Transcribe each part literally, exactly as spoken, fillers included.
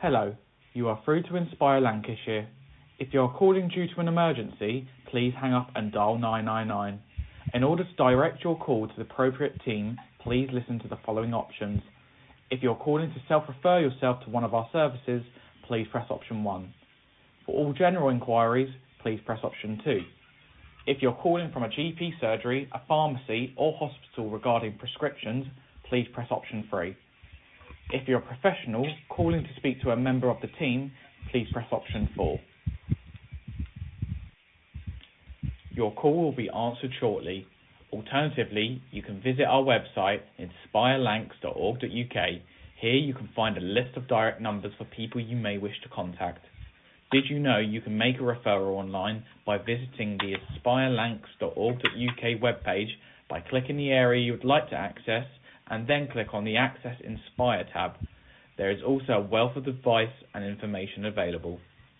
Hello, you are through to Inspire Lancashire. If you are calling due to an emergency, please hang up and dial nine nine nine. In order to direct your call to the appropriate team, please listen to the following options. If you're calling to self-refer yourself to one of our services, please press option one. For all general inquiries, please press option two. If you're calling from a G P surgery, a pharmacy or hospital regarding prescriptions, please press option three. If you're a professional calling to speak to a member of the team, please press option four. Your call will be answered shortly. Alternatively, you can visit our website, inspire lancs dot org dot U K. Here you can find a list of direct numbers for people you may wish to contact. Did you know you can make a referral online by visiting the inspire lancs dot org dot U K webpage by clicking the area you would like to access and then click on the Access Inspire tab. There is also a wealth of advice and information available.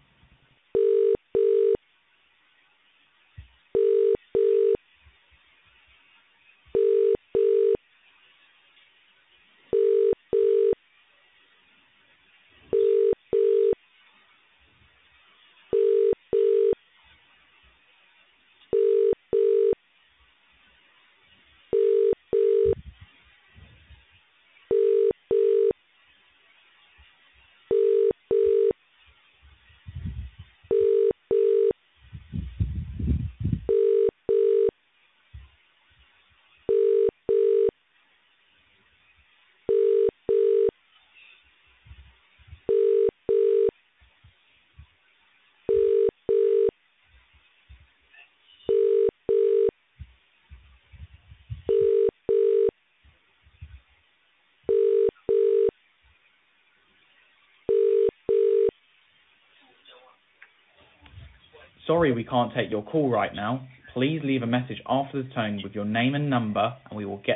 Sorry we can't take your call right now. Please leave a message after the tone with your name and number and we will get